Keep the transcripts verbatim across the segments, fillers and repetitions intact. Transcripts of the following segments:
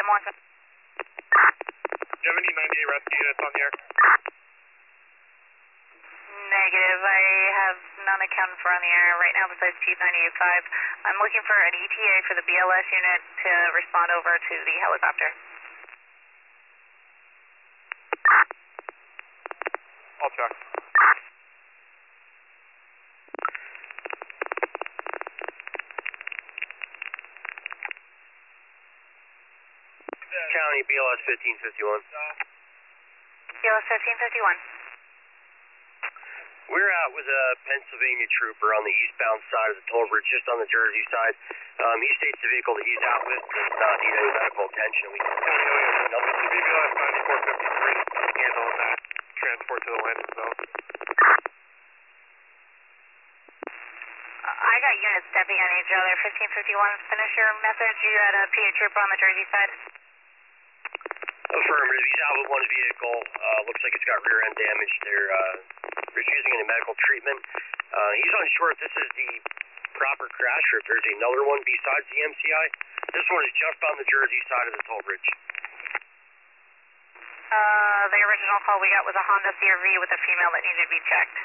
one. Do you have any ninety-eight rescue units on the air? Negative. I have none accounted for on the air right now besides Chief ninety-eight five. I'm looking for an E T A for the B L S unit to respond over to the helicopter. I'll check. County B L S fifteen fifty-one. B L S fifteen fifty-one. We're out with a Pennsylvania trooper on the eastbound side of the toll bridge, just on the Jersey side. Um, he states the vehicle that he's out with does not need any medical attention. We can B B L S ninety-four fifty-three handling that transport to the landing zone. I got units stepping on each other. fifteen fifty-one, finish your message. You had a P A trooper on the Jersey side. Affirmative. He's out with one vehicle. Uh, looks like it's got rear end damage. They're uh, refusing any medical treatment. Uh, he's unsure if this is the proper crash or if there's another one besides the M C I. This one is just on the Jersey side of the toll bridge. Uh, the original call we got was a Honda C R V with a female that needed to be checked.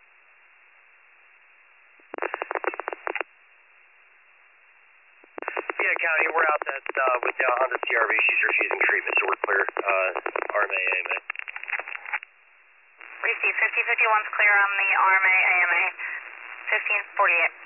Yeah, County, we're out that uh, with the Honda C R V. She's refusing treatment, so we're clear. Uh, R M A, A M A. Receive fifteen fifty-one's clear on the R M A, A M A. fifteen forty-eight.